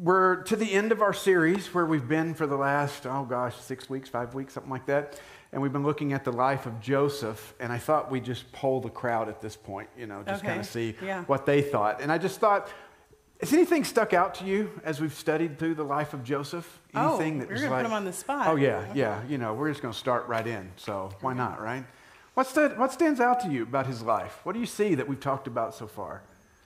We're to the end of our series where we've been for the last, 6 weeks, 5 weeks, something like that. And we've been looking at the life of Joseph. And I thought we'd just poll the crowd at this point, just kind of see what they thought. And I just thought, has anything stuck out to you as we've studied through the life of Joseph? Anything that we're going to put him on the spot. Oh, yeah. We're just going to start right in. So why not, right? What stands out to you about his life? What do you see that we've talked about so far?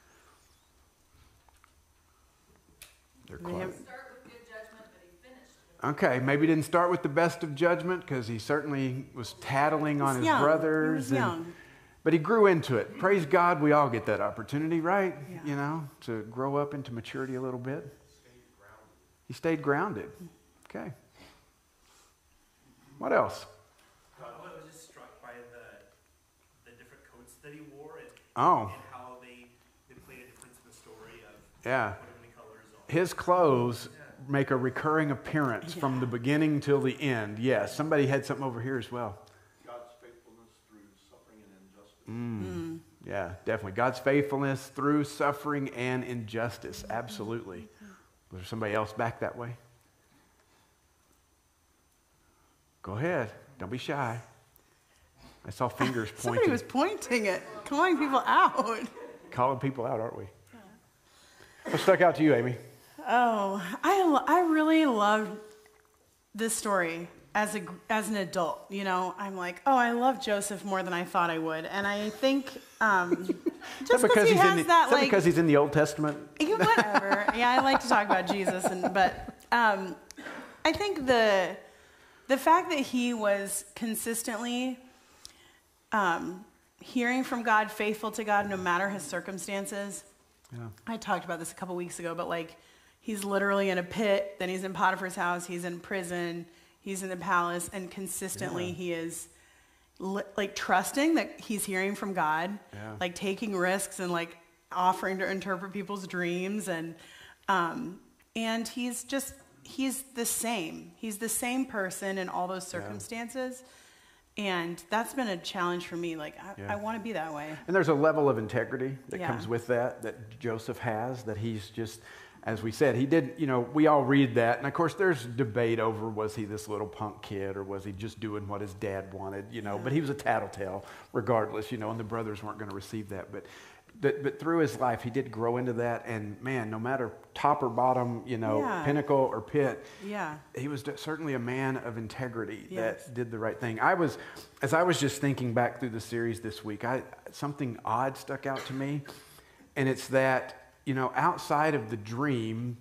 They're quiet. Start with good judgment, but he finished. Okay, maybe didn't start with the best of judgment because he certainly was tattling on his brothers. He was young. But he grew into it. Praise God, we all get that opportunity, right? Yeah. To grow up into maturity a little bit. He stayed grounded. Okay. What else? I was just struck by the different coats that he wore and Oh, how they played a difference in the story of yeah. putting the colors on. His clothes make a recurring appearance from the beginning till the end. Yes, somebody had something over here as well. God's faithfulness through suffering and injustice. Yeah, definitely. God's faithfulness through suffering and injustice. Absolutely. Was there somebody else back that way? Go ahead. Don't be shy. I saw fingers pointing. Somebody was pointing it, calling people out. Calling people out, aren't we? What stuck out to you, Amy? Oh, I really loved this story as an adult. I'm like, I love Joseph more than I thought I would, and I think just because he has that, like, because he's in the Old Testament. Whatever. Yeah, I like to talk about Jesus, but I think the fact that he was consistently hearing from God, faithful to God, no matter his circumstances. Yeah. I talked about this a couple weeks ago, but he's literally in a pit, then he's in Potiphar's house, he's in prison, he's in the palace, and consistently he is trusting that he's hearing from God, taking risks and offering to interpret people's dreams, and he's the same. He's the same person in all those circumstances. And that's been a challenge for me. I want to be that way. And there's a level of integrity that comes with that Joseph has, that he's just, as we said, he did, we all read that. And of course, there's debate over, was he this little punk kid or was he just doing what his dad wanted, but he was a tattletale regardless, and the brothers weren't going to receive that. But through his life, he did grow into that. And man, no matter top or bottom, pinnacle or pit, he was certainly a man of integrity that did the right thing. As I was just thinking back through the series this week, something odd stuck out to me. And it's that, outside of the dreams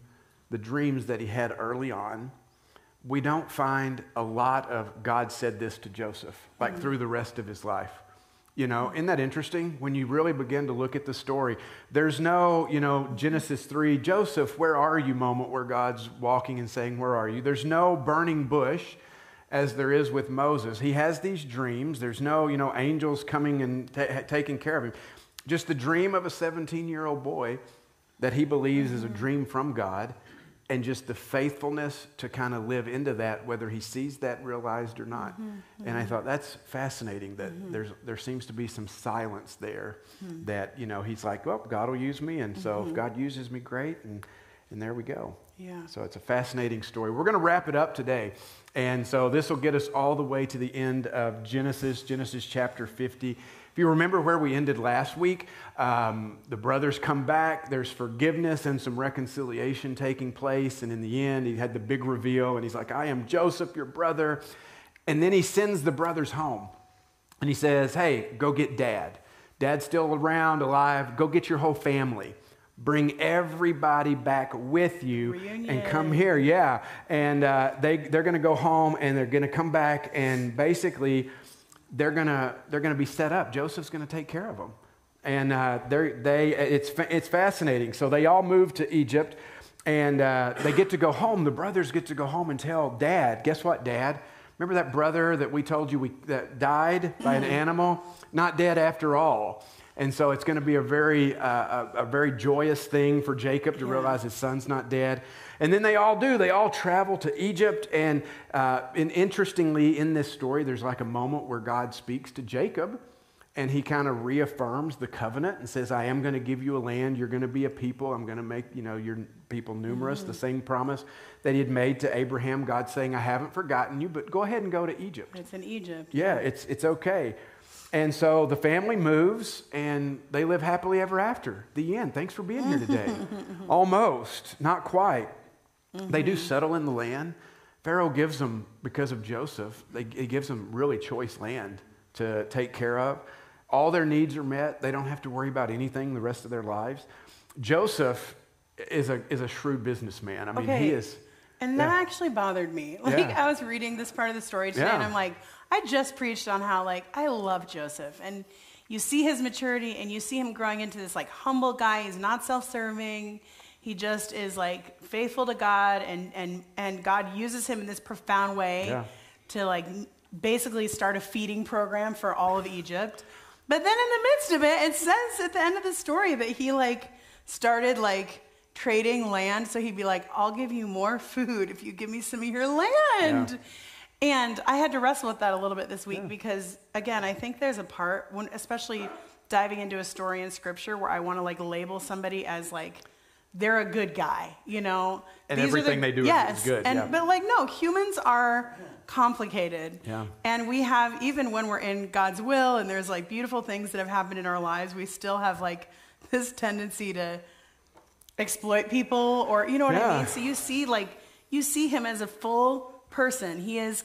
that he had early on, we don't find a lot of God said this to Joseph, through the rest of his life. Isn't that interesting? When you really begin to look at the story, there's no, Genesis 3, Joseph, where are you moment where God's walking and saying, where are you? There's no burning bush as there is with Moses. He has these dreams. There's no, angels coming and taking care of him. Just the dream of a 17-year-old boy that he believes is a dream from God, and just the faithfulness to kind of live into that, whether he sees that realized or not. And I thought that's fascinating that there seems to be some silence there that, he's like, well, God will use me. And so if God uses me, great. And there we go. Yeah. So it's a fascinating story. We're going to wrap it up today. And so this will get us all the way to the end of Genesis chapter 50. If you remember where we ended last week, the brothers come back, there's forgiveness and some reconciliation taking place, and in the end, he had the big reveal, and he's like, I am Joseph, your brother. And then he sends the brothers home, and he says, hey, go get Dad. Dad's still around, alive. Go get your whole family. Bring everybody back with you. Reunion. And come here, And they're going to go home, and they're going to come back, and basically they're gonna be set up. Joseph's going to take care of them, and it's fascinating. So they all move to Egypt, and they get to go home. The brothers get to go home and tell Dad. Guess what, Dad? Remember that brother that we told you that died by an animal? Not dead after all. And so it's going to be a very joyous thing for Jacob to realize his son's not dead. And then they all do. They all travel to Egypt. And interestingly, in this story, there's a moment where God speaks to Jacob and he kind of reaffirms the covenant and says, I am going to give you a land. You're going to be a people. I'm going to make, your people numerous. The same promise that he had made to Abraham. God saying, I haven't forgotten you, but go ahead and go to Egypt. It's in Egypt. Yeah, it's okay. And so the family moves, and they live happily ever after. The end. Thanks for being here today. Almost. Not quite. They do settle in the land. Pharaoh gives them, because of Joseph, he gives them really choice land to take care of. All their needs are met. They don't have to worry about anything the rest of their lives. Joseph is a shrewd businessman. I mean, he is. And that actually bothered me. I was reading this part of the story today, and I'm like, I just preached on how, I love Joseph. And you see his maturity, and you see him growing into this, humble guy. He's not self-serving. He just is, faithful to God, and God uses him in this profound way to, basically start a feeding program for all of Egypt. But then in the midst of it, it says at the end of the story that he, started, trading land. So he'd be like, I'll give you more food if you give me some of your land. Yeah. And I had to wrestle with that a little bit this week because, again, I think there's a part, when, especially diving into a story in Scripture, where I want to label somebody as they're a good guy, And everything they do is good. But no, humans are complicated. Yeah. And we have, even when we're in God's will and there's beautiful things that have happened in our lives, we still have this tendency to exploit people, or you know what I mean? So you see him as a full person. He is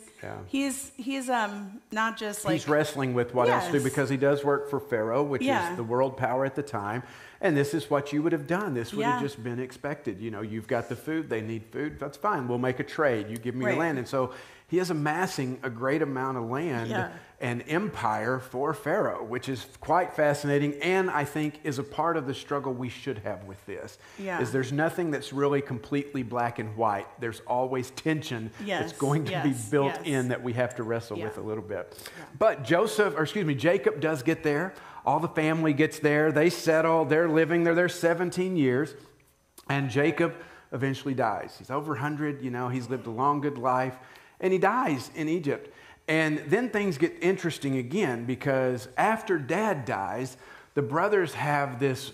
not just he's wrestling with what else to do, because he does work for Pharaoh, which is the world power at the time. And this is what you would have done. This would have just been expected. You've got the food, they need food. That's fine. We'll make a trade. You give me your land. And so he is amassing a great amount of land and empire for Pharaoh, which is quite fascinating, and I think is a part of the struggle we should have with this. Is there's nothing that's really completely black and white. There's always tension that's going to be built in that we have to wrestle with a little bit. But Jacob does get there. All the family gets there. They settle. They're living there. They're 17 years. And Jacob eventually dies. He's over 100. He's lived a long, good life. And he dies in Egypt. And then things get interesting again, because after Dad dies, the brothers have this,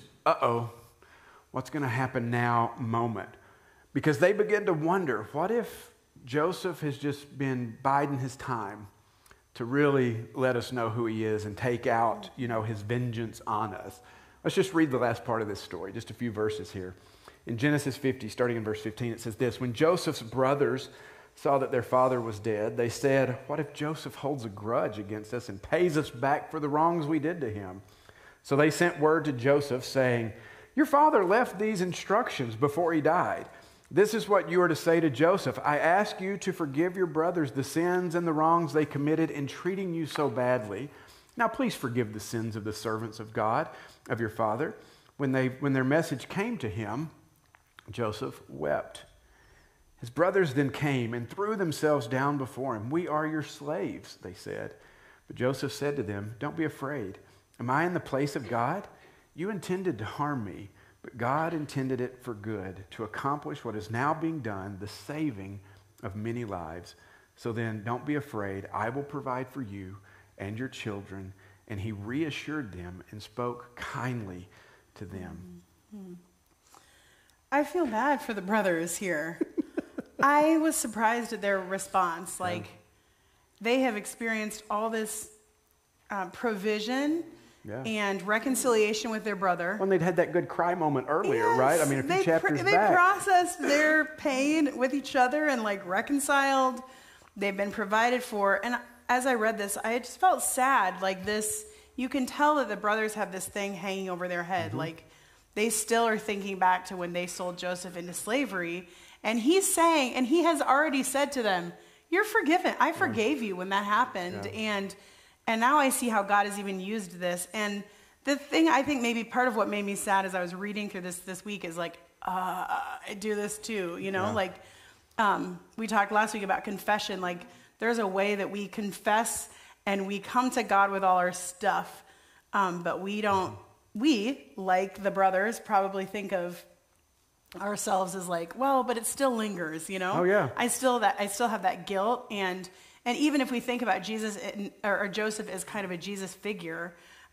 what's going to happen now moment. Because they begin to wonder, what if Joseph has just been biding his time to really let us know who he is and take out, his vengeance on us? Let's just read the last part of this story, just a few verses here. In Genesis 50, starting in verse 15, it says this: When Joseph's brothers saw that their father was dead, they said, what if Joseph holds a grudge against us and pays us back for the wrongs we did to him? So they sent word to Joseph saying, your father left these instructions before he died. This is what you are to say to Joseph. I ask you to forgive your brothers the sins and the wrongs they committed in treating you so badly. Now please forgive the sins of the servants of God, of your father. When their message came to him, Joseph wept. His brothers then came and threw themselves down before him. We are your slaves, they said. But Joseph said to them, don't be afraid. Am I in the place of God? You intended to harm me, but God intended it for good, to accomplish what is now being done, the saving of many lives. So then, don't be afraid. I will provide for you and your children. And he reassured them and spoke kindly to them. I feel bad for the brothers here. I was surprised at their response. They have experienced all this provision and reconciliation with their brother. Well, they'd had that good cry moment earlier, right? I mean, a few chapters back. They processed their pain with each other and reconciled. They've been provided for. And as I read this, I just felt sad. You can tell that the brothers have this thing hanging over their head. They still are thinking back to when they sold Joseph into slavery. And he's saying, and he has already said to them, you're forgiven. I forgave you when that happened. Yeah. And now I see how God has even used this. And the thing I think maybe part of what made me sad as I was reading through this week is I do this too, we talked last week about confession. There's a way that we confess and we come to God with all our stuff. But we don't, like the brothers, probably think of ourselves as but it still lingers, Oh yeah. I still have that guilt, and even if we think about Jesus or Joseph as kind of a Jesus figure,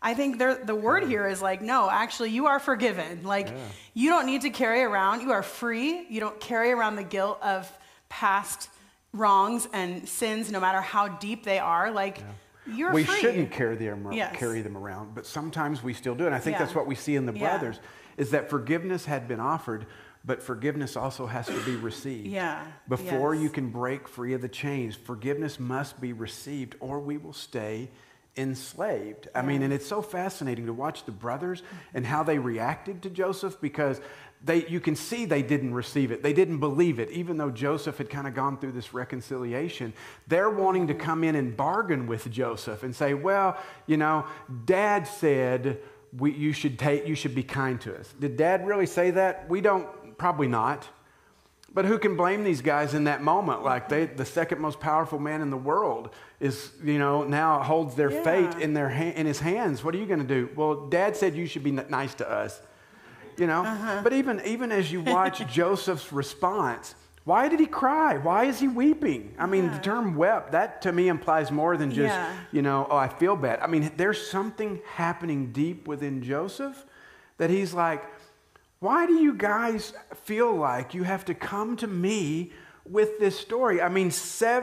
I think the word here is like, no, actually, you are forgiven. Like, you don't need to carry around. You are free. You don't carry around the guilt of past wrongs and sins, no matter how deep they are. Like, you're we free. shouldn't carry them around, but sometimes we still do. And I think that's what we see in the brothers, is that forgiveness had been offered, but forgiveness also has to be received. Before you can break free of the chains, forgiveness must be received, or we will stay enslaved. I mean, and it's so fascinating to watch the brothers and how they reacted to Joseph, because you can see they didn't receive it. They didn't believe it. Even though Joseph had kind of gone through this reconciliation, they're wanting to come in and bargain with Joseph and say, well, you know, Dad said you should be kind to us. Did Dad really say that? We don't, probably not. But who can blame these guys in that moment? Like, the second most powerful man in the world is, you know, now holds their fate in his hands. What are you going to do? Well, Dad said you should be nice to us, you know. But even as you watch Joseph's response, why did he cry? Why is he weeping? I mean, the term wept, that to me implies more than just, you know, oh, I feel bad. I mean, there's something happening deep within Joseph that he's like, why do you guys feel like you have to come to me with this story? I mean,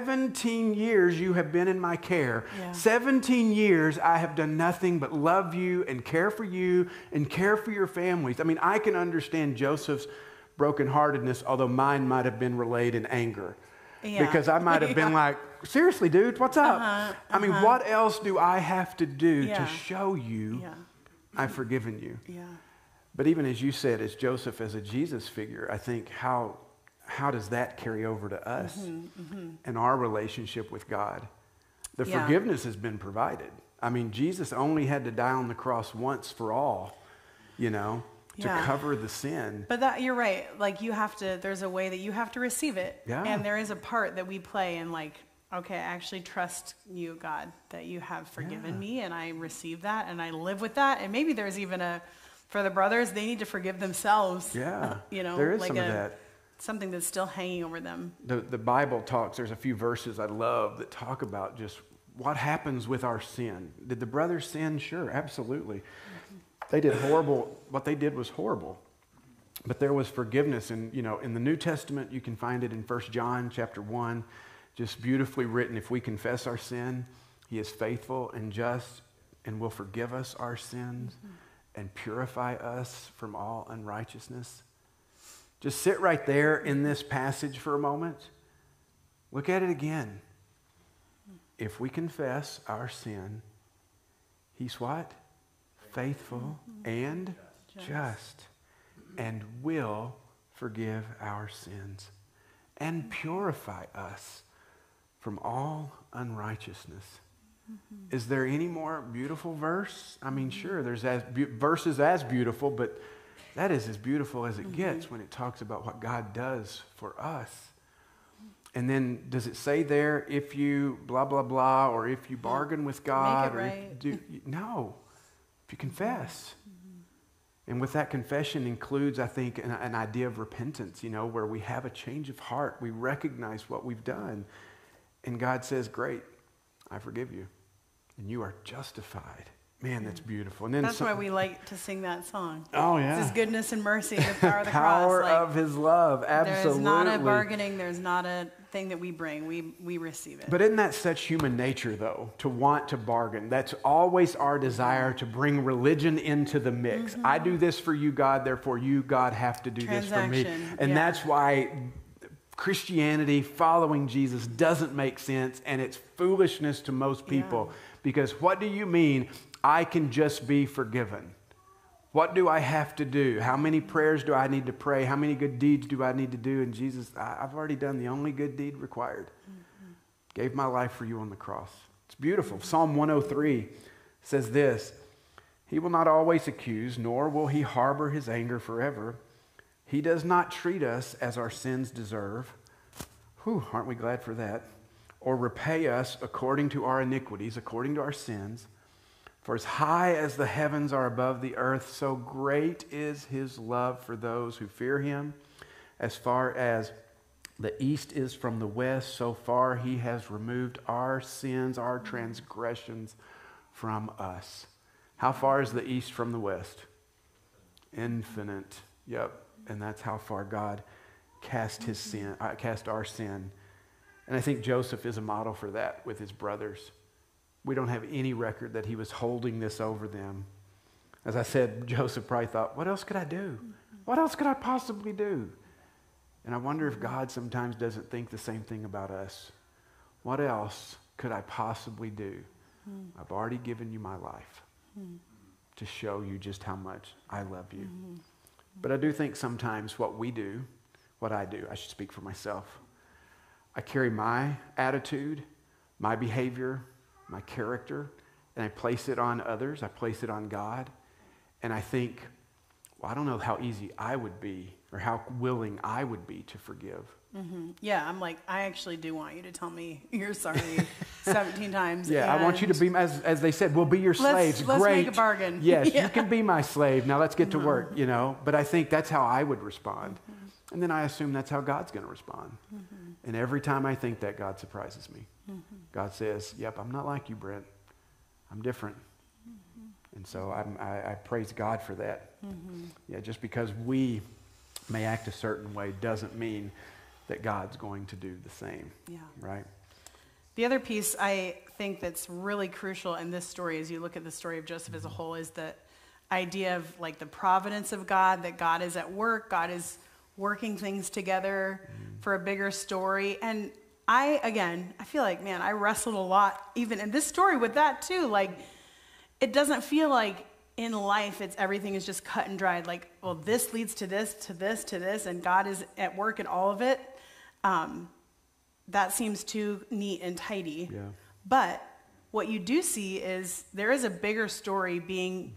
17 years you have been in my care. 17 years I have done nothing but love you and care for you and care for your families. I mean, I can understand Joseph's brokenheartedness, although mine might have been relayed in anger. Because I might have been like, seriously, dude, what's up? I mean, what else do I have to do to show you I've forgiven you? But even as you said, as Joseph as a Jesus figure, I think how does that carry over to us and our relationship with God? The forgiveness has been provided. I mean, Jesus only had to die on the cross once for all, you know, to cover the sin. But you're right. Like, there's a way that you have to receive it. And there is a part that we play in, like, okay, I actually trust you, God, that you have forgiven me, and I receive that, and I live with that. And maybe there's even for the brothers, they need to forgive themselves. You know, there is like some of that. Something that's still hanging over them. The Bible talks, there's a few verses I love that talk about just what happens with our sin. Did the brothers sin? Sure, absolutely. They did horrible, what they did was horrible. But there was forgiveness. And, you know, in the New Testament, you can find it in 1 John chapter 1, just beautifully written. If we confess our sin, he is faithful and just and will forgive us our sins and purify us from all unrighteousness. Just sit right there in this passage for a moment. Look at it again. If we confess our sin, he's what? Faithful and just, and will forgive our sins and purify us from all unrighteousness. Is there any more beautiful verse? I mean, sure, there's verses as beautiful, but that is as beautiful as it gets when it talks about what God does for us. And then does it say there, if you blah, blah, blah, or if you bargain with God? Make it right. No, if you confess. And with that confession includes, I think, an idea of repentance, you know, where we have a change of heart. We recognize what we've done. And God says, great, I forgive you. And you are justified. Man, that's beautiful. And then that's why we like to sing that song. Oh, yeah. It's His goodness and mercy, the power of the power cross. of His love, absolutely. There's not a bargaining. There's not a thing that we bring. We receive it. But isn't that such human nature, though, to want to bargain? That's always our desire to bring religion into the mix. I do this for you, God, therefore you, God, have to do this for me. And that's why Christianity, following Jesus, doesn't make sense, and it's foolishness to most people. Because what do you mean, I can just be forgiven? What do I have to do? How many prayers do I need to pray? How many good deeds do I need to do? And Jesus, I've already done the only good deed required. Gave my life for you on the cross. It's beautiful. Psalm 103 says this, he will not always accuse, nor will he harbor his anger forever. He does not treat us as our sins deserve. Whew, aren't we glad for that? Or repay us according to our iniquities, according to our sins. For as high as the heavens are above the earth, so great is his love for those who fear him. As far as the east is from the west, so far he has removed our sins, our transgressions from us. How far is the east from the west? Infinite. Yep. And that's how far God cast our sin. And I think Joseph is a model for that with his brothers. We don't have any record that he was holding this over them. As I said, Joseph probably thought, what else could I do? What else could I possibly do? And I wonder if God sometimes doesn't think the same thing about us. What else could I possibly do? I've already given you my life to show you just how much I love you. But I do think sometimes what I do, I should speak for myself. I carry my attitude, my behavior, my character, and I place it on others. I place it on God. And I think, well, I don't know how easy I would be or how willing I would be to forgive. Yeah, I'm like, I actually do want you to tell me you're sorry 17 times. Yeah, I want you to be, as they said, we'll be your slaves. Let's Great. make a bargain. Yes, Yeah. you can be my slave. Now let's get to work, But I think that's how I would respond. And then I assume that's how God's going to respond. And every time I think that, God surprises me. God says, yep, I'm not like you, Brent. I'm different. And so I praise God for that. Yeah, just because we may act a certain way doesn't mean that God's going to do the same. Yeah. Right? The other piece I think that's really crucial in this story, as you look at the story of Joseph as a whole, is the idea of like the providence of God, that God is at work, God is working things together for a bigger story. And I feel like, man, I wrestled a lot, even in this story with that too. Like, it doesn't feel like in life everything is just cut and dried. Like, well, this leads to this, to this, to this, and God is at work in all of it. That seems too neat and tidy. Yeah. But what you do see is there is a bigger story being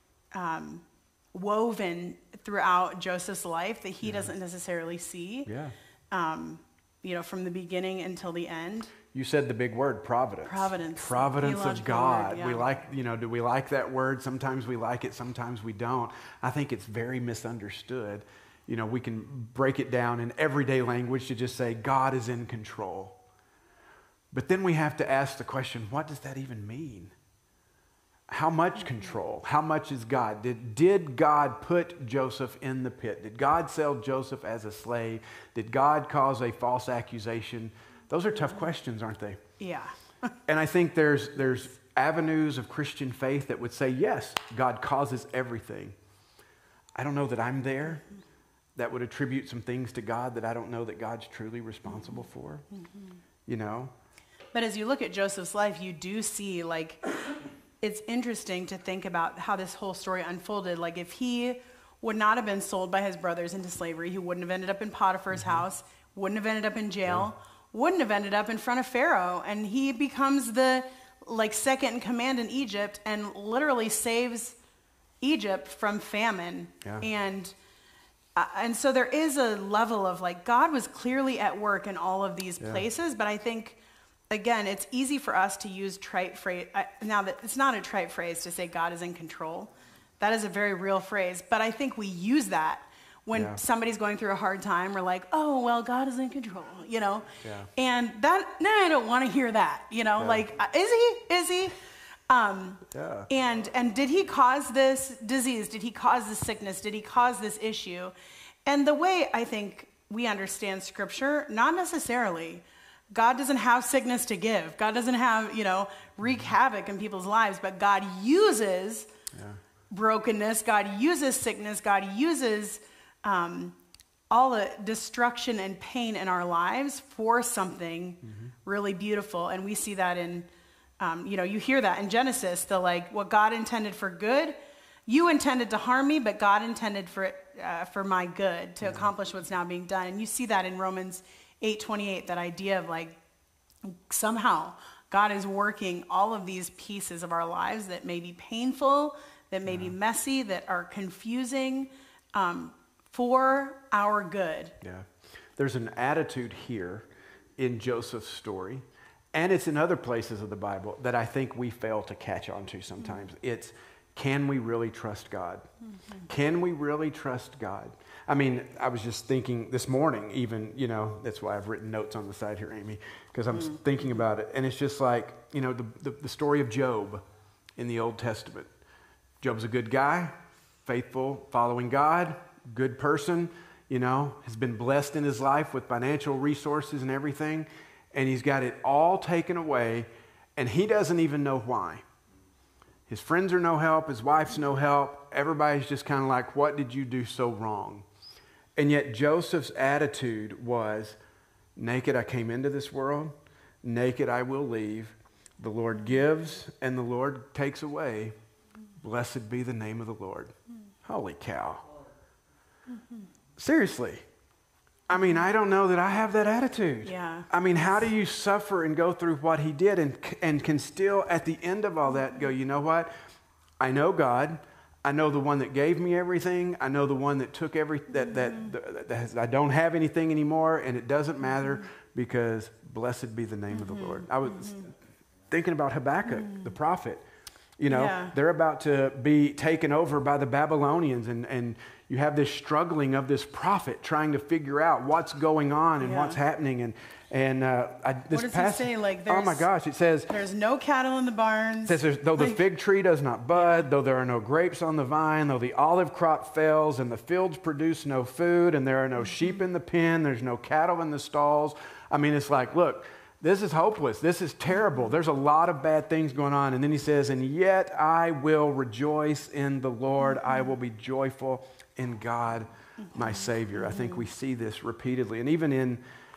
woven throughout Joseph's life that he doesn't necessarily see. Yeah. From the beginning until the end. You said the big word, providence. Providence. Providence He loved of the God. word, yeah. We like, do we like that word? Sometimes we like it, sometimes we don't. I think it's very misunderstood. We can break it down in everyday language to just say God is in control. But then we have to ask the question, what does that even mean? How much control? How much is God? Did God put Joseph in the pit? Did God sell Joseph as a slave? Did God cause a false accusation? Those are tough questions, aren't they? Yeah. And I think there's avenues of Christian faith that would say, yes, God causes everything. I don't know that I'm there. That would attribute some things to God that I don't know that God's truly responsible for. But as you look at Joseph's life, you do see, like, it's interesting to think about how this whole story unfolded. Like, if he would not have been sold by his brothers into slavery, he wouldn't have ended up in Potiphar's house, wouldn't have ended up in jail, wouldn't have ended up in front of Pharaoh. And he becomes the, second in command in Egypt and literally saves Egypt from famine. Yeah. And so there is a level of, God was clearly at work in all of these places, but I think, again, it's easy for us to use trite phrase. Now, that it's not a trite phrase to say God is in control. That is a very real phrase. But I think we use that when somebody's going through a hard time. We're like, oh, well, God is in control, Yeah. And I don't want to hear that, is he? And did he cause this disease? Did he cause this sickness? Did he cause this issue? And the way I think we understand Scripture, not necessarily. God doesn't have sickness to give. God doesn't have, wreak havoc in people's lives, but God uses brokenness. God uses sickness. God uses all the destruction and pain in our lives for something really beautiful. And we see that in, you hear that in Genesis, what God intended for good, you intended to harm me, but God intended for it, for my good, to accomplish what's now being done. And you see that in Romans 8:28, that idea of somehow God is working all of these pieces of our lives that may be painful, that may be messy, that are confusing, for our good. Yeah. There's an attitude here in Joseph's story, and it's in other places of the Bible that I think we fail to catch on to sometimes. It's, can we really trust God? Can we really trust God? I mean, I was just thinking this morning, even, that's why I've written notes on the side here, Amy, because I'm thinking about it. And it's just the story of Job in the Old Testament. Job's a good guy, faithful, following God, good person, has been blessed in his life with financial resources and everything, and he's got it all taken away, and he doesn't even know why. His friends are no help, his wife's no help, everybody's just kind of like, what did you do so wrong? And yet Joseph's attitude was, naked I came into this world, naked I will leave. The Lord gives and the Lord takes away. Blessed be the name of the Lord. Holy cow. Seriously. I mean, I don't know that I have that attitude. Yeah. I mean, how do you suffer and go through what he did and can still, at the end of all that, go, you know what? I know God. I know the one that gave me everything. I know the one that took I don't have anything anymore, and it doesn't matter because blessed be the name of the Lord. I was thinking about Habakkuk, the prophet. They're about to be taken over by the Babylonians, and you have this struggling of this prophet trying to figure out what's going on and what's happening. What does he say? Like, oh my gosh, it says, there's no cattle in the barns. It says, though the fig tree does not bud, though there are no grapes on the vine, though the olive crop fails, and the fields produce no food, and there are no sheep in the pen, there's no cattle in the stalls. I mean, it's like, look, this is hopeless. This is terrible. There's a lot of bad things going on. And then he says, and yet I will rejoice in the Lord. I will be joyful in God, my Savior. I think we see this repeatedly. And even in,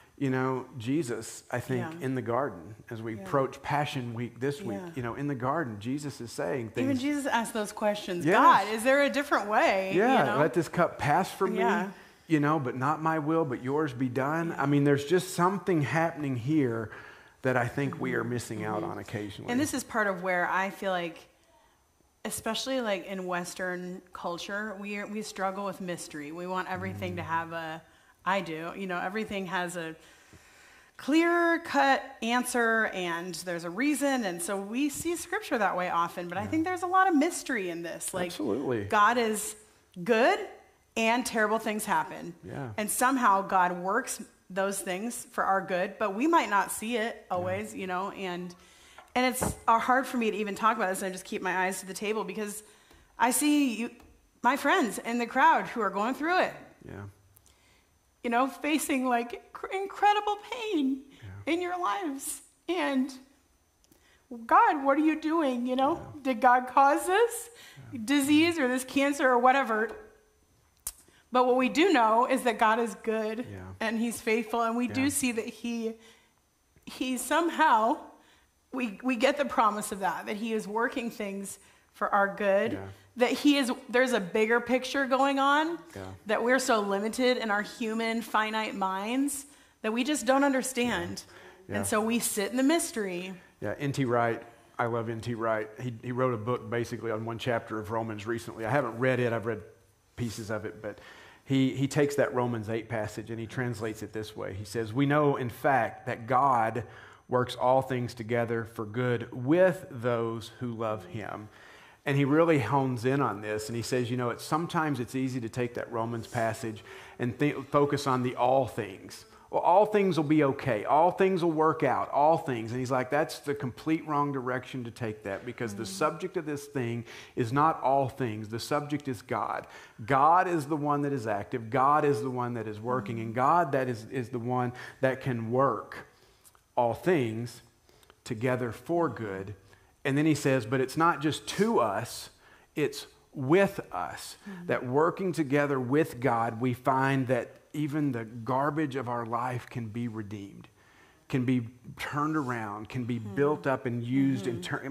Jesus, I think in the garden, as we approach Passion Week this week, in the garden, Jesus is saying things. Even Jesus asked those questions. Yes. God, is there a different way? Yeah, let this cup pass from me. But not my will, but yours be done. I mean, there's just something happening here that I think we are missing out on occasionally. And this is part of where I feel like, especially like in Western culture, we struggle with mystery. We want everything to have everything has a clear-cut answer, and there's a reason, and so we see Scripture that way often. But I think there's a lot of mystery in this. Like, absolutely. God is good, and terrible things happen. Yeah. And somehow God works those things for our good, but we might not see it always, and it's hard for me to even talk about this, and I just keep my eyes to the table because I see my friends in the crowd who are going through it. Yeah. Facing like incredible pain in your lives. And God, what are you doing? Did God cause this disease or this cancer or whatever? But what we do know is that God is good and he's faithful. And we do see that he somehow, we get the promise of that he is working things for our good, that there's a bigger picture going on, that we're so limited in our human finite minds that we just don't understand. And so we sit in the mystery. Yeah, N.T. Wright, I love N.T. Wright. He wrote a book basically on one chapter of Romans recently. I haven't read it, I've read pieces of it, but he takes that Romans 8 passage and he translates it this way. He says, we know in fact that God works all things together for good with those who love him. And he really hones in on this, and he says, sometimes it's easy to take that Romans passage and focus on the all things. Well, all things will be okay. All things will work out. All things. And he's like, that's the complete wrong direction to take that, because the subject of this thing is not all things. The subject is God. God is the one that is active. God is the one that is working. And God that is the one that can work all things together for good. And then he says, but it's not just to us, it's with us. That working together with God, we find that even the garbage of our life can be redeemed, can be turned around, can be built up and used.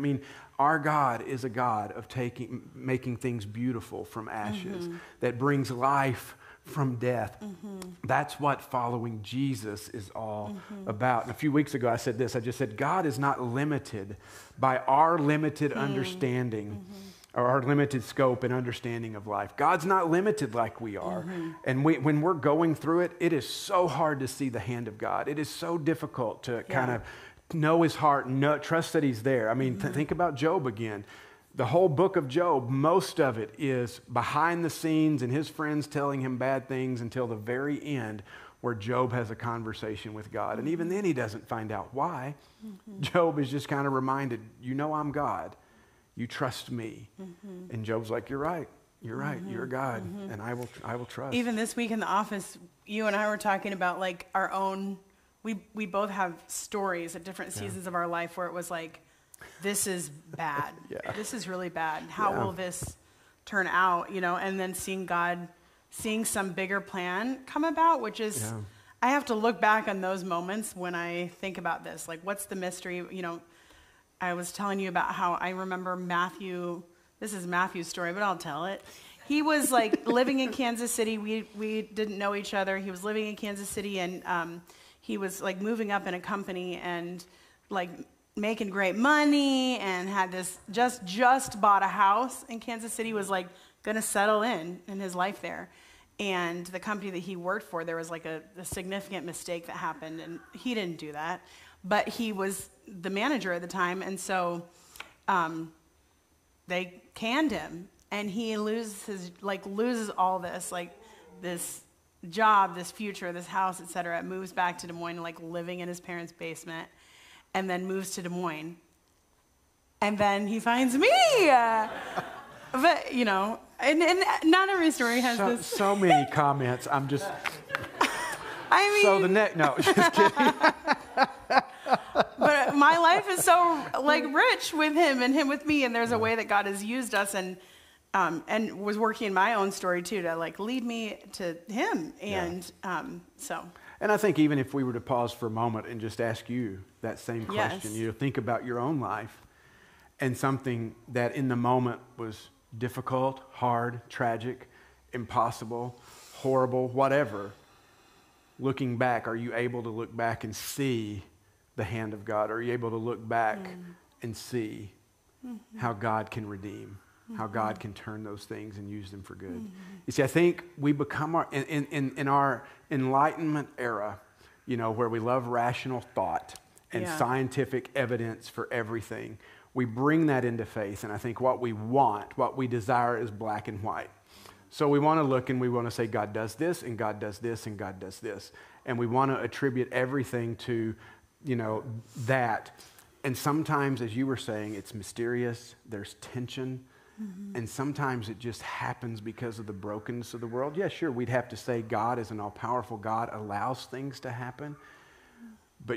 Our God is a God of making things beautiful from ashes, that brings life from death. That's what following Jesus is all about. And a few weeks ago I said this, I just said, God is not limited by our limited understanding or our limited scope and understanding of life. God's not limited like we are. And when we're going through it, it is so hard to see the hand of God. It is so difficult to kind of know his heart and trust that he's there. I mean, think about Job again. The whole book of Job, most of it is behind the scenes and his friends telling him bad things until the very end, where Job has a conversation with God. And even then he doesn't find out why. Job is just kind of reminded, I'm God. You trust me. And Job's like, you're right. You're right. You're God. And I will trust. Even this week in the office, you and I were talking about like our own, we both have stories at different seasons of our life where it was like, this is bad. This is really bad. How will this turn out? And then seeing some bigger plan come about, which is, I have to look back on those moments when I think about this. Like, what's the mystery? I was telling you about how I remember Matthew. This is Matthew's story, but I'll tell it. He was like living in Kansas City. We didn't know each other. He was living in Kansas City, and he was like moving up in a company and like making great money, and had this just bought a house in Kansas City. Was like going to settle in his life there. And the company that he worked for, there was like a significant mistake that happened, and he didn't do that. But he was the manager at the time, and so they canned him, and he loses all this, like this job, this future, this house, etc. Moves back to Des Moines, like living in his parents' basement, and then moves to Des Moines. And then he finds me. But, and not every story has this. So many comments. I'm just... I mean... So the next... No, just kidding. But my life is so, like, rich with him and him with me, and there's a way that God has used us and was working in my own story, too, to, like, lead me to him. And so... And I think even if we were to pause for a moment and just ask you that same question, think about your own life and something that in the moment was difficult, hard, tragic, impossible, horrible, whatever. Looking back, are you able to look back and see the hand of God? Are you able to look back and see how God can redeem, how God can turn those things and use them for good? You see, I think we become in our Enlightenment era, where we love rational thought and scientific evidence for everything. We bring that into faith, and I think what we desire is black and white. So we want to look and we want to say, God does this, and God does this, and God does this. And we want to attribute everything to, that. And sometimes, as you were saying, it's mysterious, there's tension, and sometimes it just happens because of the brokenness of the world. Yeah, sure, we'd have to say God is an all-powerful God, allows things to happen. But,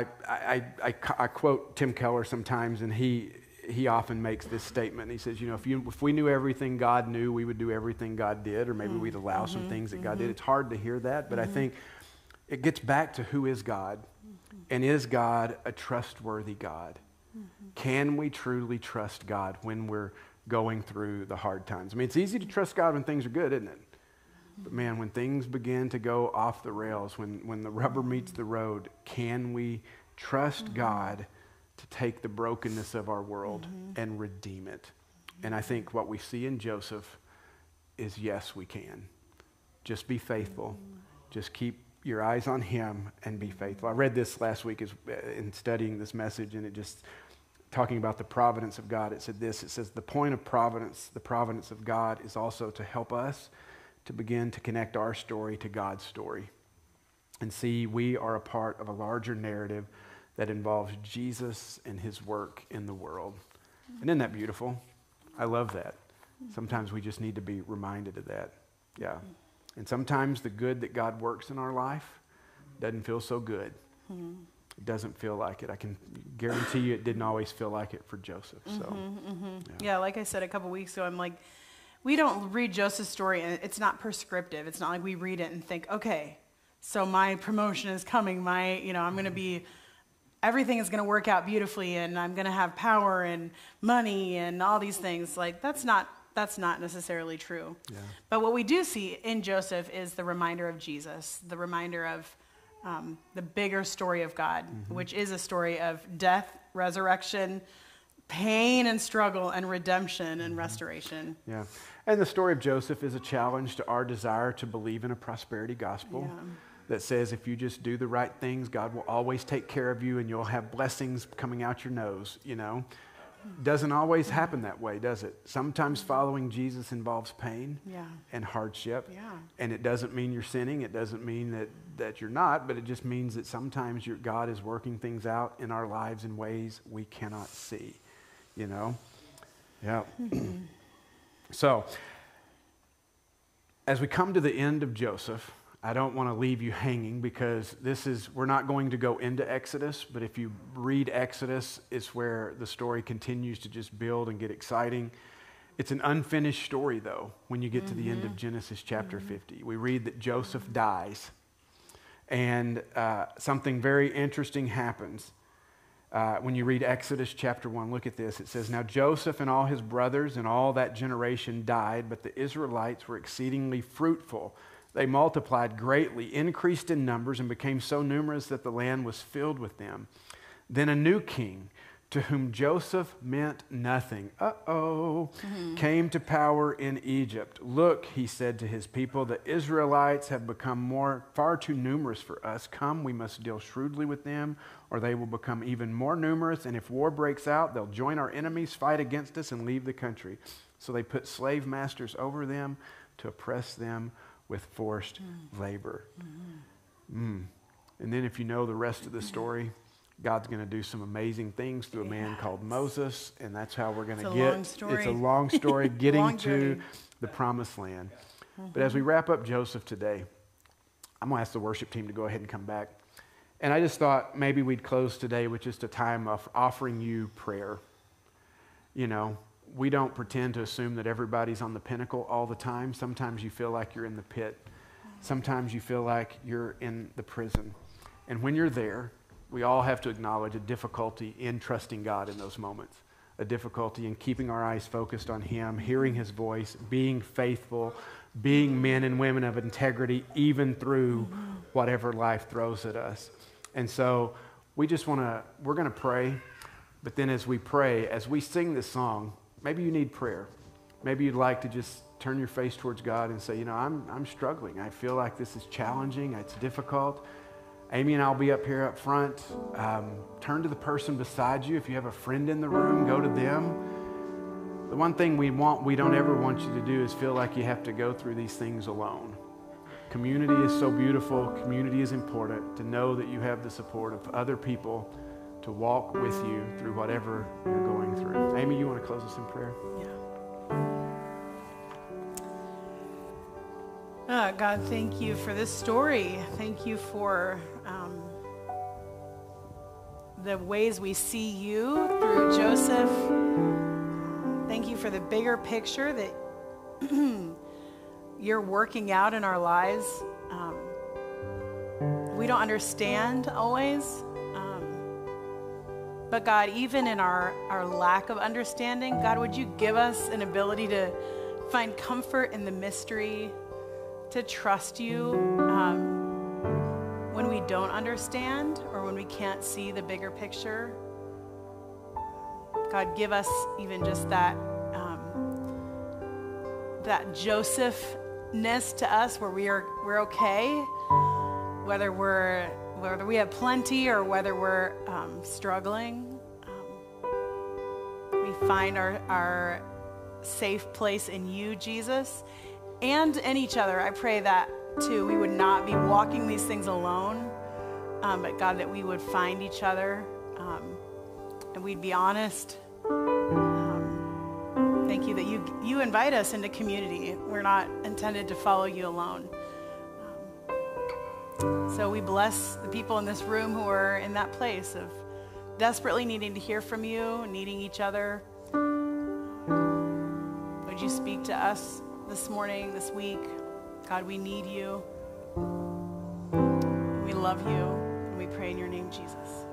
I quote Tim Keller sometimes, and he often makes this statement. He says, if we knew everything God knew, we would do everything God did, or maybe we'd allow some things that God did. It's hard to hear that, but I think it gets back to who is God, and is God a trustworthy God? Can we truly trust God when we're going through the hard times? I mean, it's easy to trust God when things are good, isn't it? But man, when things begin to go off the rails, when the rubber meets the road, can we trust God to take the brokenness of our world and redeem it? And I think what we see in Joseph is, yes, we can. Just be faithful. Just keep your eyes on him and be faithful. I read this last week in studying this message, and it just talking about the providence of God. It said this. It says, the point of providence, the providence of God, is also to help us to begin to connect our story to God's story and see we are a part of a larger narrative that involves Jesus and his work in the world. And isn't that beautiful? I love that. Sometimes we just need to be reminded of that. Yeah. And sometimes the good that God works in our life doesn't feel so good. It doesn't feel like it. I can guarantee you it didn't always feel like it for Joseph. So, yeah, like I said a couple weeks ago, I'm like, we don't read Joseph's story, and it's not prescriptive. It's not like we read it and think, okay, so my promotion is coming. I'm going to be, everything is going to work out beautifully, and I'm going to have power and money and all these things. Like, that's not necessarily true. Yeah. But what we do see in Joseph is the reminder of Jesus, the reminder of the bigger story of God, which is a story of death, resurrection, pain and struggle, and redemption and restoration. Yeah. And the story of Joseph is a challenge to our desire to believe in a prosperity gospel that says if you just do the right things, God will always take care of you and you'll have blessings coming out your nose, Doesn't always happen that way, does it? Sometimes following Jesus involves pain and hardship. Yeah. And it doesn't mean you're sinning. It doesn't mean that you're not, but it just means that sometimes God is working things out in our lives in ways we cannot see, Yeah. So, as we come to the end of Joseph, I don't want to leave you hanging because we're not going to go into Exodus, but if you read Exodus, it's where the story continues to just build and get exciting. It's an unfinished story, though, when you get to the end of Genesis chapter 50. We read that Joseph dies, and something very interesting happens. When you read Exodus chapter 1, look at this. It says, "Now Joseph and all his brothers and all that generation died, but the Israelites were exceedingly fruitful. They multiplied greatly, increased in numbers, and became so numerous that the land was filled with them. Then a new king, to whom Joseph meant nothing, came to power in Egypt. Look, he said to his people, the Israelites have become far too numerous for us. Come, we must deal shrewdly with them, or they will become even more numerous. And if war breaks out, they'll join our enemies, fight against us, and leave the country. So they put slave masters over them to oppress them with forced labor." And then if you know the rest of the story, God's going to do some amazing things through a man called Moses, and that's how we're going to get. It's a long story getting to the promised land. But as we wrap up Joseph today, I'm going to ask the worship team to go ahead and come back. And I just thought maybe we'd close today with just a time of offering you prayer. You know, we don't pretend to assume that everybody's on the pinnacle all the time. Sometimes you feel like you're in the pit. Sometimes you feel like you're in the prison. And when you're there, we all have to acknowledge a difficulty in trusting God in those moments, a difficulty in keeping our eyes focused on Him, hearing His voice, being faithful, being men and women of integrity, even through whatever life throws at us. And so we're going to pray, but then as we pray, as we sing this song, maybe you need prayer. Maybe you'd like to just turn your face towards God and say, you know, I'm struggling. I feel like this is challenging. It's difficult. Amy and I'll be up here up front. Turn to the person beside you. If you have a friend in the room, go to them. The one thing we don't ever want you to do is feel like you have to go through these things alone. Community is so beautiful. Community is important. To know that you have the support of other people to walk with you through whatever you're going through. Amy, you want to close us in prayer? Yeah. God, thank you for this story. Thank you for the ways we see you through Joseph. Thank you for the bigger picture that you're working out in our lives. We don't understand always. But God, even in our lack of understanding, God, would you give us an ability to find comfort in the mystery, to trust you when we don't understand or when we can't see the bigger picture. God, give us even just that Joseph-ness to us where we're okay, whether we have plenty or whether we're struggling. We find our safe place in you, Jesus, and in each other. I pray that, too, we would not be walking these things alone, but God, that we would find each other, and we'd be honest. Thank you that you invite us into community. We're not intended to follow you alone. So we bless the people in this room who are in that place of desperately needing to hear from you, needing each other. Would you speak to us this morning, this week? God, we need you. We love you, and we pray in your name, Jesus.